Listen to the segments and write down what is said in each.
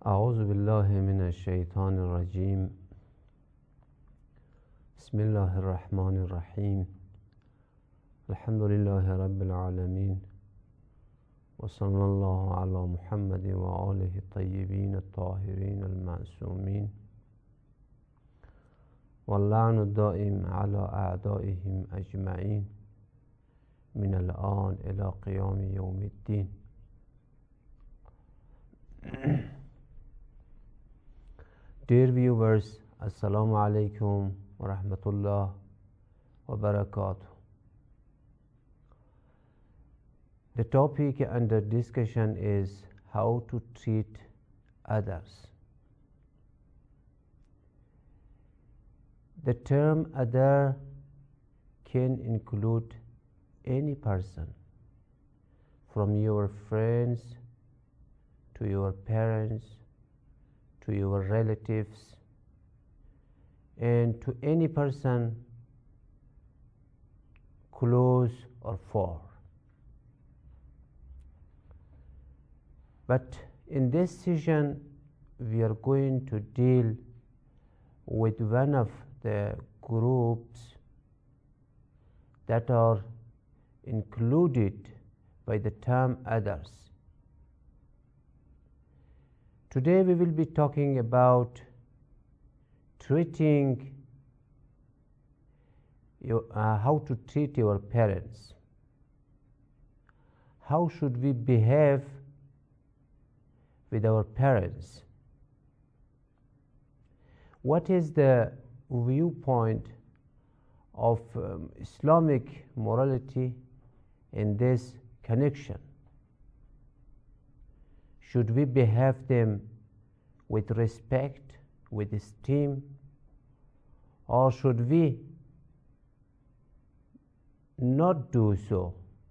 أعوذ بالله من الشيطان الرجيم. بسم الله الرحمن الرحيم. الحمد لله رب العالمين، وصلى الله على محمد وآله الطيبين الطاهرين المعصومين، واللعن الدائم على أعدائهم أجمعين من الآن إلى قيام يوم الدين. Dear viewers, Assalamu alaikum wa rahmatullah wa barakatuh. The topic under discussion is how to treat others. The term other can include any person, from your friends to your parents to your relatives and to any person close or far. But in this session we are going to deal with one of the groups that are included by the term others. Today we will be talking about treating how to treat your parents. How should we behave with our parents? What is the viewpoint of Islamic morality in this connection? Should we behave them with respect, with esteem, or should we not do so?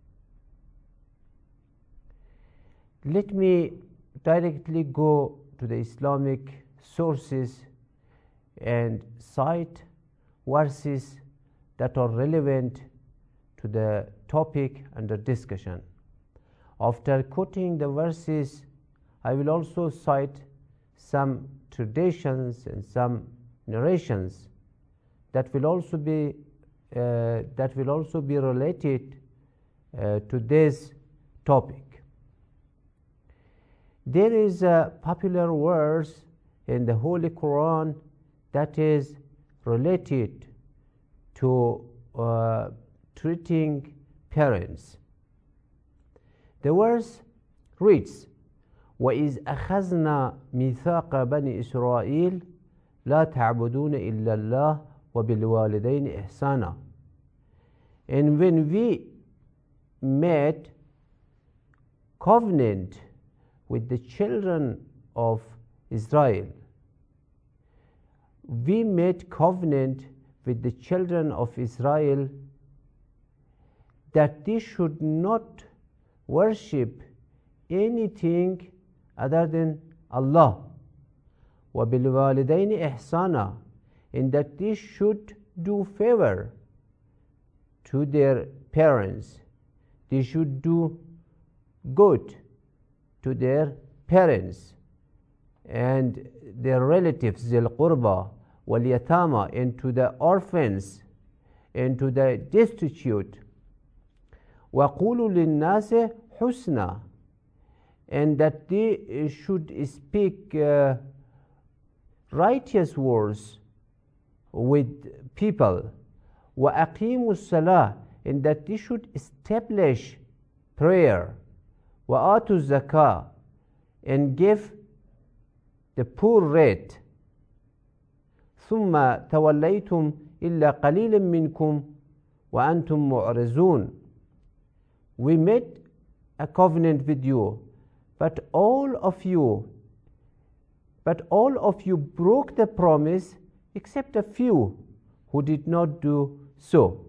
Let me directly go to the Islamic sources and cite verses that are relevant to the topic under discussion. After quoting the verses, I will also cite some traditions and some narrations that will also be related to this topic. There is a popular verse in the Holy Quran that is related to treating parents. The verse reads, وَإِذْ أَخَذْنَا مِيثَاقَ بَنِي إِسْرَائِيلَ لَا تَعْبُدُونَ إِلَّا اللَّهَ وَبِالْوَالِدَيْنِ إِحْسَانًا. And when we made covenant with the children of Israel, we made covenant with the children of Israel that they should not worship anything other than Allah. وَبِالْوَالِدَيْنِ إِحْسَانًا, and that they should do favor to their parents. They should do good to their parents and their relatives, ذِي الْقُرْبَى وَالْيَتَامَى, and to the orphans and to the destitute. وَقُولُوا لِلنَّاسِ حُسْنًا, and that they should speak righteous words with people. وَأَقِيمُوا الصَّلَاةَ, and that they should establish prayer. وَآتُوا الزَّكَاةَ, and give the poor rate. ثُمَّ تَوَلَّيْتُمْ إِلَّا قَلِيلًا مِّنْكُمْ وَأَنْتُمْ مُعْرِضُونَ. We made a covenant with you, but all of you broke the promise except a few who did not do so.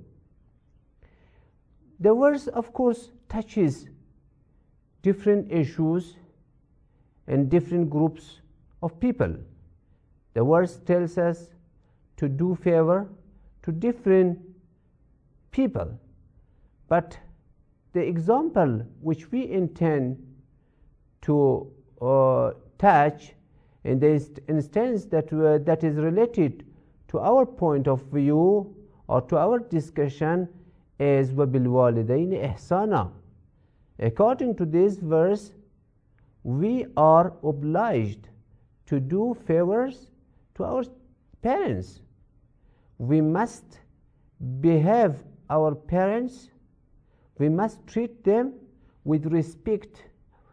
The verse, of course, touches different issues and different groups of people. The verse tells us to do favor to different people, but the example which we intend to touch in the instance that is related to our point of view or to our discussion is وَبِالْوَالِدَيْنِ إِحْسَانًا. According to this verse, we are obliged to do favors to our parents. We must behave our parents, we must treat them with respect,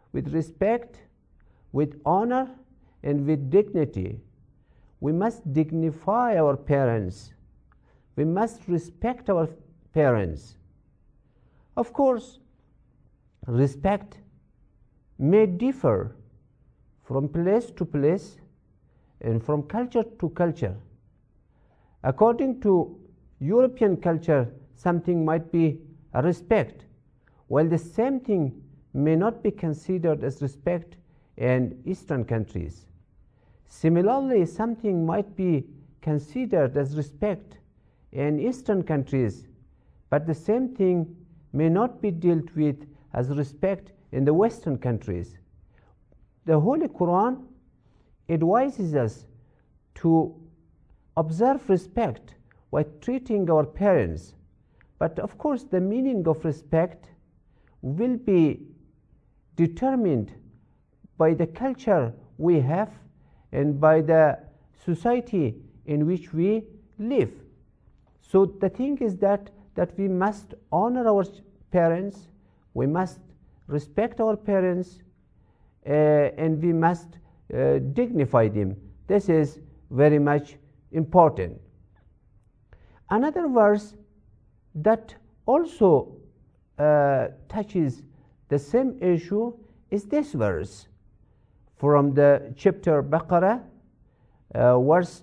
with honor, and with dignity. We must dignify our parents. We must respect our parents. Of course, respect may differ from place to place and from culture to culture. According to European culture, something might be a respect, while the same thing may not be considered as respect in Eastern countries. Similarly, something might be considered as respect in Eastern countries, but the same thing may not be dealt with as respect in the Western countries. The Holy Quran advises us to observe respect while treating our parents. But of course, the meaning of respect will be determined by the culture we have and by the society in which we live. So the thing is that we must honor our parents, we must respect our parents, and we must dignify them. This is very much important. Another verse that also touches the same issue is this verse from the chapter Baqarah, verse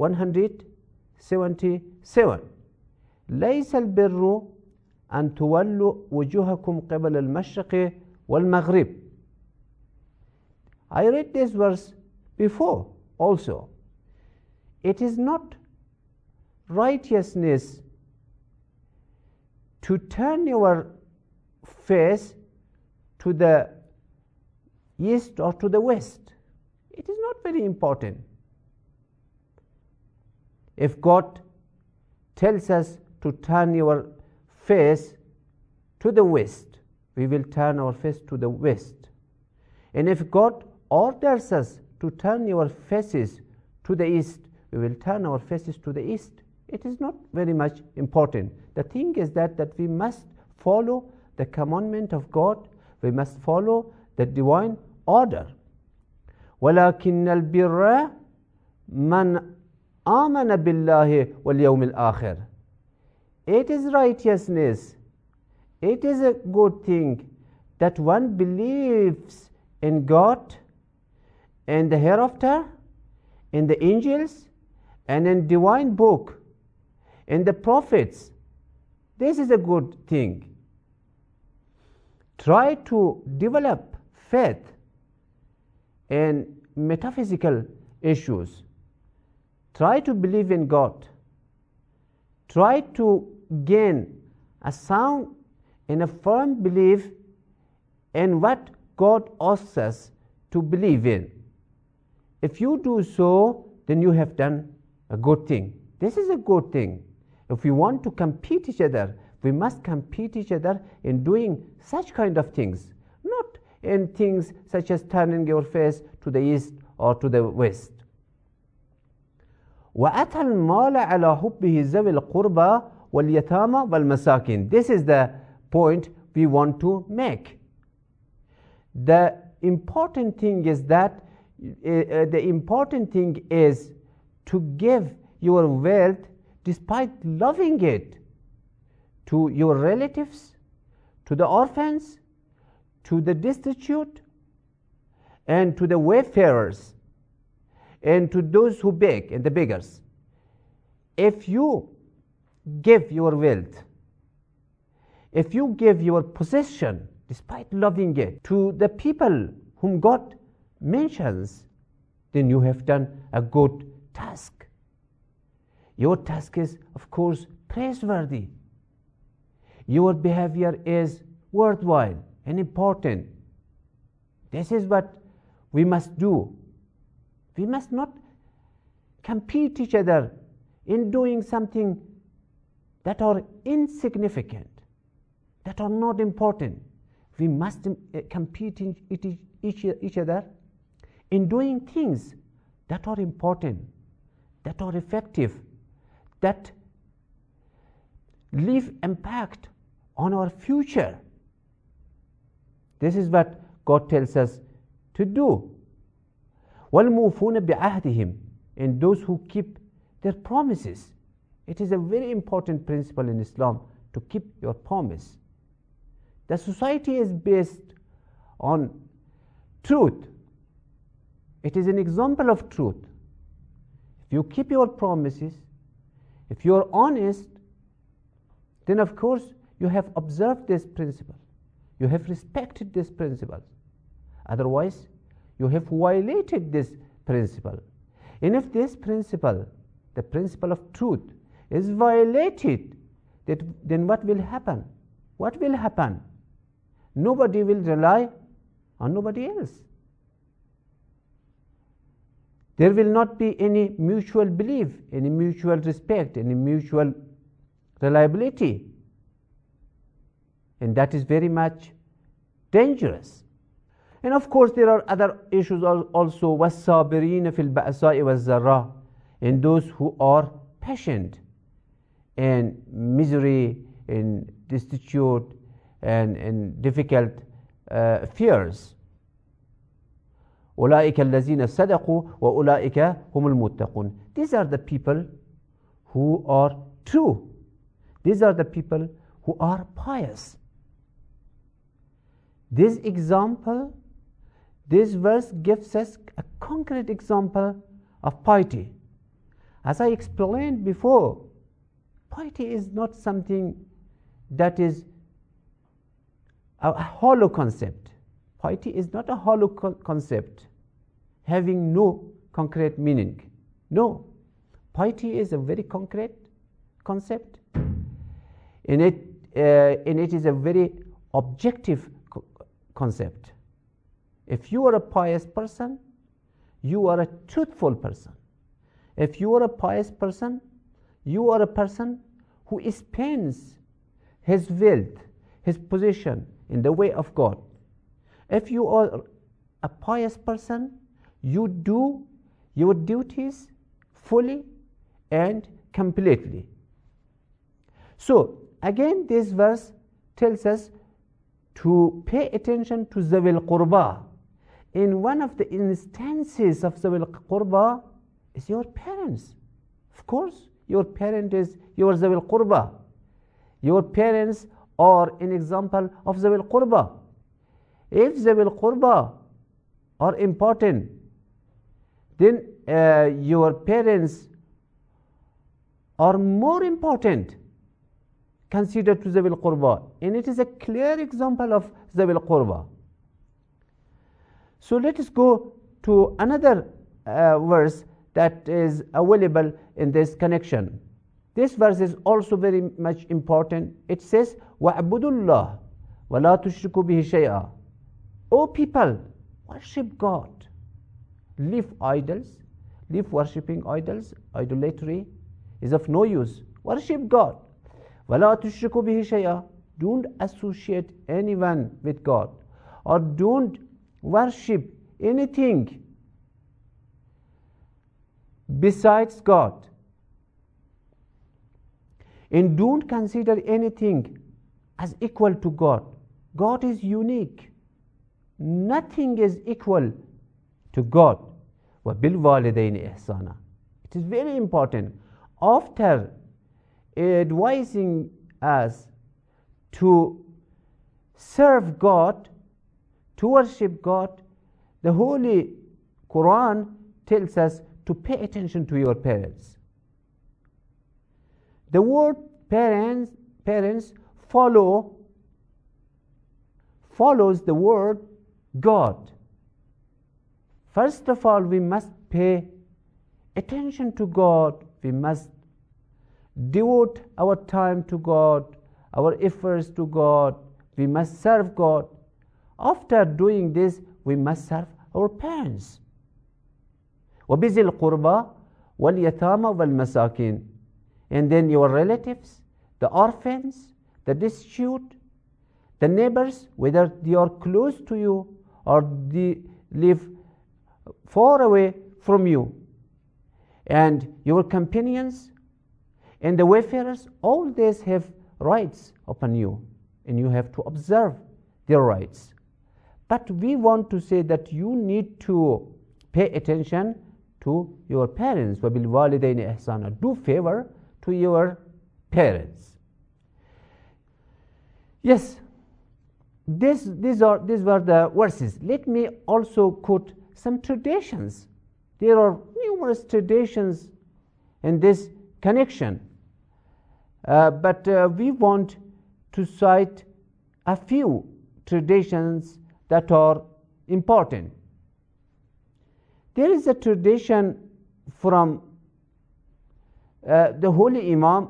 177. ليس البر أن تولوا وجوهكم قبل المشرق والمغرب. I read this verse before also. It is not righteousness to turn your face to the east or to the west. It is not very important. If God tells us to turn your face to the west, we will turn our face to the west. And if God orders us to turn your faces to the east, we will turn our faces to the east. It is not very much important. The thing is that we must follow the commandment of God. We must follow the divine order. وَلَكِنَّ الْبِرَّ مَنْ آمَنَ بِاللَّهِ وَالْيَوْمِ الْآخِرِ. It is righteousness. It is a good thing that one believes in God and the hereafter, in the angels, and in divine book, in the prophets. This is a good thing. Try to develop faith in metaphysical issues. Try to believe in God. Try to gain a sound and a firm belief in what God asks us to believe in. If you do so, then you have done a good thing. This is a good thing. If we want to compete each other, we must compete each other in doing such kind of things, not in things such as turning your face to the east or to the west. وَأَتَى الْمَالَ عَلَى حُبِّهِ ذَوِي الْقُرْبَى وَالْيَتَامَى وَالْمَسَاكِينَ. This is the point we want to make. The important thing is that to give your wealth despite loving it to your relatives, to the orphans, to the destitute, and to the wayfarers, and to those who beg and the beggars. If you give your wealth, if you give your possession despite loving it to the people whom God mentions, then you have done a good task. Your task is, of course, praiseworthy. Your behavior is worthwhile and important. This is what we must do. We must not compete each other in doing something that are insignificant, that are not important. We must compete in each other in doing things that are important, that are effective, that leave impact on our future. This is what God tells us to do. وَالْمُوفُونَ بِعَهْدِهِمْ, and those who keep their promises. It is a very important principle in Islam to keep your promise. The society is based on truth. It is an example of truth. If you keep your promises, if you are honest, then of course you have observed this principle. You have respected this principle. Otherwise, you have violated this principle. And if this principle, the principle of truth, is violated, then what will happen? What will happen? Nobody will rely on nobody else. There will not be any mutual belief, any mutual respect, any mutual reliability. And that is very much dangerous. And of course, there are other issues also. وَالصَّابِرِينَ فِي الْبَأْسَاءِ وَالضَّرَّاءِ, and those who are patient in misery, in destitute, and in difficult fears. أُولَٰئِكَ الَّذِينَ صَدَقُوا وَأُولَٰئِكَ هُمُ الْمُتَّقُونَ. These are the people who are true. These are the people who are pious. This example, this verse gives us a concrete example of piety. As I explained before, piety is not something that is a hollow concept. Piety is not a hollow concept having no concrete meaning. No, piety is a very concrete concept, and it is a very objective concept. If you are a pious person, you are a truthful person. If you are a pious person, you are a person who spends his wealth, his position in the way of God. If you are a pious person, you do your duties fully and completely. So again, this verse tells us to pay attention to Zawil Qurba. In one of the instances of Zawil Qurba is your parents. Of course, your parent is your Zawil Qurba. Your parents are an example of Zawil Qurba. If Zawil Qurba are important, then your parents are more important considered to Zawil Qurba, and it is a clear example of Zawil Qurba. So let us go to another verse that is available in this connection. This verse is also very much important. It says, وَاعْبُدُوا اللَّهَ وَلَا تُشْرِكُوا بِهِ شَيْئًا. O people, worship God. Leave idols, leave worshipping idols. Idolatry is of no use. Worship God. وَلَا تُشْرِكُوا بِهِ شَيْئًا. Don't associate anyone with God, or don't worship anything besides God. And don't consider anything as equal to God. God is unique. Nothing is equal to God. وَبِالْوَالِدَيْنِ إِحْسَانًا. It is very important. After advising us to serve God, to worship God, the Holy Quran tells us to pay attention to your parents. The word parents follows the word God. First of all, we must pay attention to God. We must devote our time to God, our efforts to God. We must serve God. After doing this, we must serve our parents. وَبِذِي الْقُرْبَى وَالْيَتَامَى وَالْمَسَاكِينَ. And then your relatives, the orphans, the destitute, the neighbors, whether they are close to you or they live far away from you, and your companions and the wayfarers, all these have rights upon you, and you have to observe their rights. But we want to say that you need to pay attention to your parents. وَبِالْوَالِدَيْنِ إِحْسَانًا. Do favor to your parents. Yes, these were the verses. Let me also quote some traditions. There are numerous traditions in this connection, but we want to cite a few traditions that are important. There is a tradition from the Holy Imam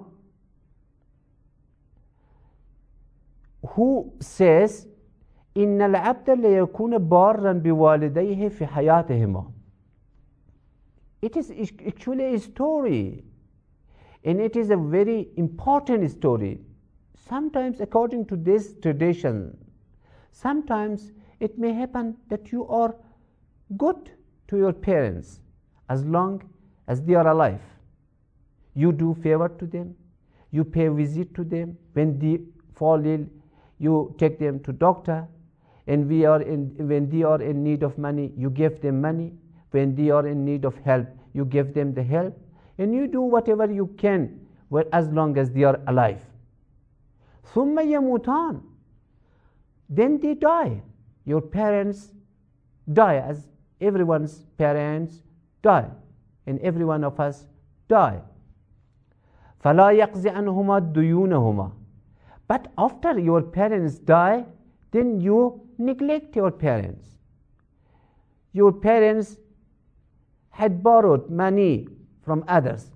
who says, إن العبد ليكون بارا بوالديه في حياتهما. It is actually a story, and it is a very important story. Sometimes, according to this tradition, sometimes it may happen that you are good to your parents as long as they are alive. You do favor to them, you pay visit to them. When they fall ill, you take them to doctor, and when they are in need of money, you give them money. When they are in need of help, you give them the help, and you do whatever you can as long as they are alive. ثُمَّ يَمُوتَانِ. Then they die. Your parents die, as everyone's parents die, and every one of us die. فَلَا يَقْزِ عَنْهُمَا دُيُونَهُمَا. But after your parents die, then you neglect your parents. Your parents had borrowed money from others,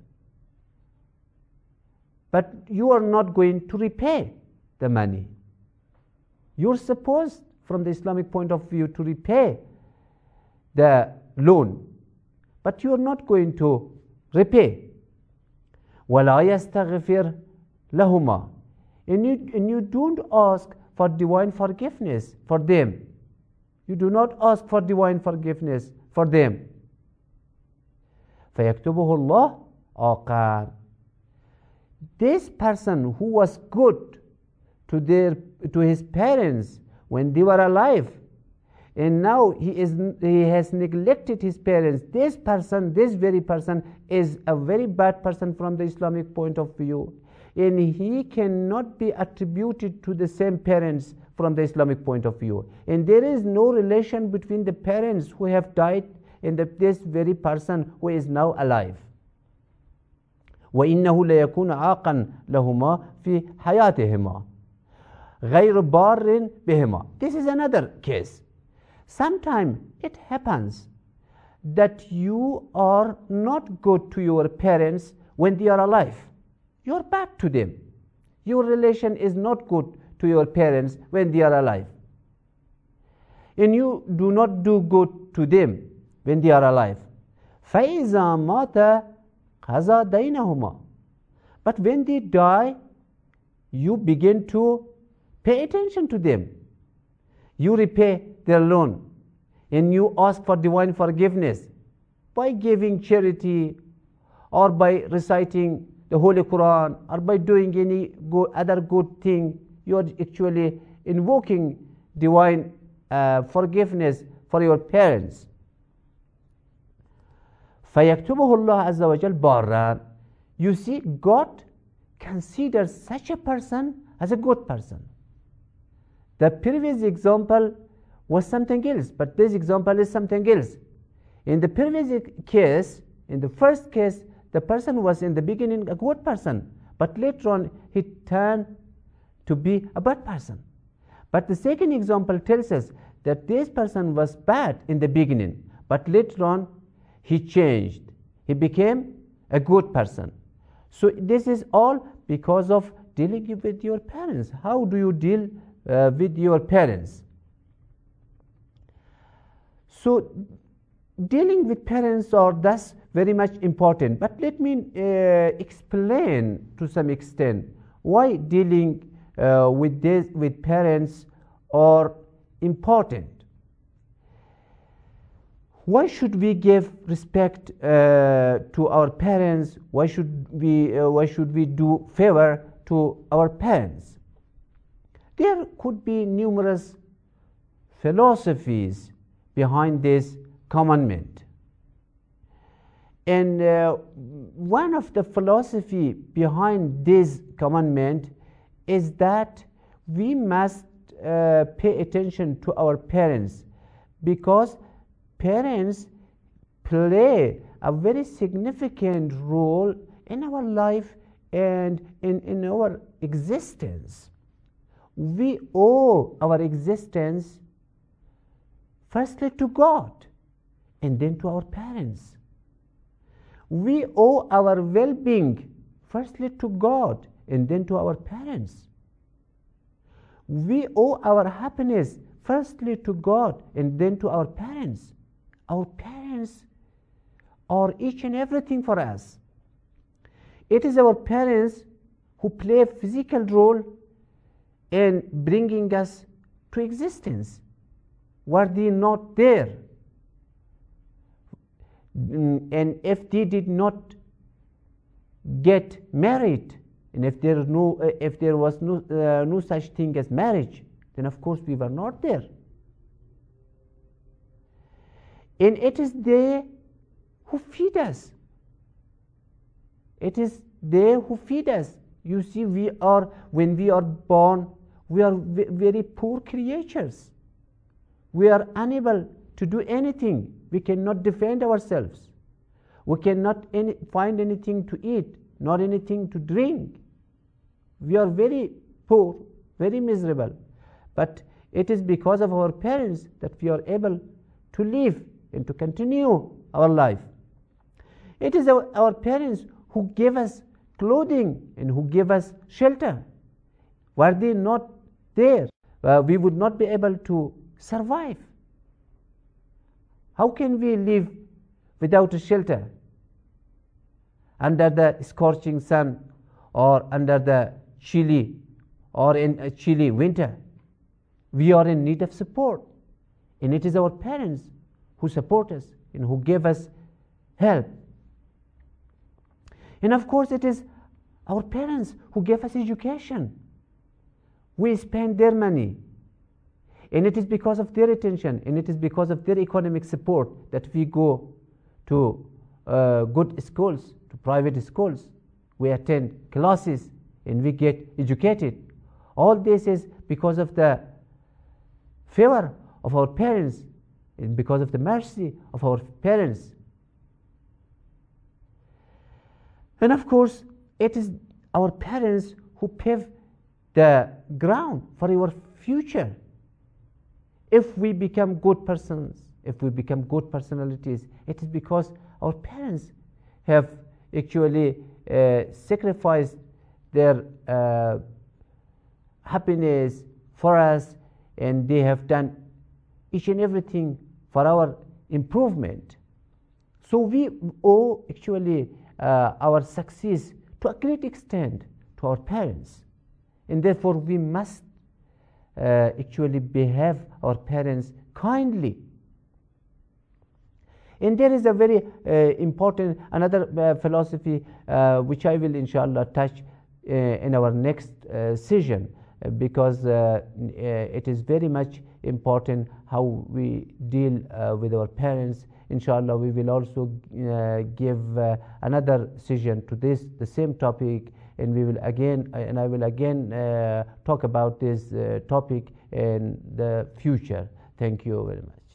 but you are not going to repay the money. You're supposed, from the Islamic point of view, to repay the loan, but you are not going to repay. وَلَا يَسْتَغْفِرْ لَهُمَا. And you don't ask for divine forgiveness for them. You do not ask for divine forgiveness for them. فَيَكْتُبُهُ اللَّهُ عَاقًا. This person who was good to his parents when they were alive, and now he has neglected his parents, this very person is a very bad person from the Islamic point of view, and he cannot be attributed to the same parents from the Islamic point of view. And there is no relation between the parents who have died and this very person who is now alive. وَإِنَّهُ لَيَكُونَ عَاقًا لَهُمَا فِي حَيَاتِهِمَا غَيْرُ بَارٍ بِهِمَا. This is another case. Sometimes it happens that you are not good to your parents when they are alive. You are bad to them. Your relation is not good to your parents when they are alive. And you do not do good to them when they are alive. فَإِذَا مَاتَ قَضَى دَيْنَهُمَا. But when they die, you begin to pay attention to them. You repay their loan, and you ask for divine forgiveness by giving charity, or by reciting the Holy Quran, or by doing any other good thing. You are actually invoking divine forgiveness for your parents. فَيَكْتُبُهُ اللَّهُ عَزَّ وَجَلَّ بَارًا. You see, God considers such a person as a good person. The previous example was something else, but this example is something else. In the previous case, in the first case, the person was in the beginning a good person, but later on he turned to be a bad person. But the second example tells us that this person was bad in the beginning, but later on he changed. He became a good person. So this is all because of dealing with your parents. How do you deal with your parents? So dealing with parents are thus very much important. But let me explain to some extent why dealing with parents are important. Why should we give respect to our parents? Why should we do favor to our parents? There could be numerous philosophies behind this commandment. And one of the philosophy behind this commandment is that we must pay attention to our parents, because parents play a very significant role in our life and in our existence. We owe our existence firstly to God and then to our parents. We owe our well-being firstly to God and then to our parents. We owe our happiness firstly to God and then to our parents. Our parents are each and everything for us. It is our parents who play a physical role in bringing us to existence. Were they not there, and if they did not get married, and if there was no such thing as marriage, then of course we were not there. And it is they who feed us. It is they who feed us. You see, when we are born, we are very poor creatures. We are unable to do anything. We cannot defend ourselves. We cannot find anything to eat, not anything to drink. We are very poor, very miserable. But it is because of our parents that we are able to live and to continue our life. It is our parents who give us clothing and who give us shelter. Were they not there, we would not be able to survive. How can we live without a shelter under the scorching sun or under the chilly or in a chilly winter? We are in need of support, and it is our parents who support us and who give us help. And of course it is our parents who give us education. We spend their money, and it is because of their attention and it is because of their economic support that we go to good schools, to private schools. We attend classes and we get educated. All this is because of the favor of our parents and because of the mercy of our parents. And of course it is our parents who pave the ground for our future. If we become good persons, if we become good personalities, it is because our parents have actually sacrificed their happiness for us, and they have done each and everything for our improvement. So we owe actually our success to a great extent to our parents, and therefore we must actually behave our parents kindly. And there is a very important another philosophy which I will inshallah touch in our next session, because it is very much important how we deal with our parents. Inshallah we will also give another session to the same topic, and we will again and I will again talk about this topic in the future. Thank you very much.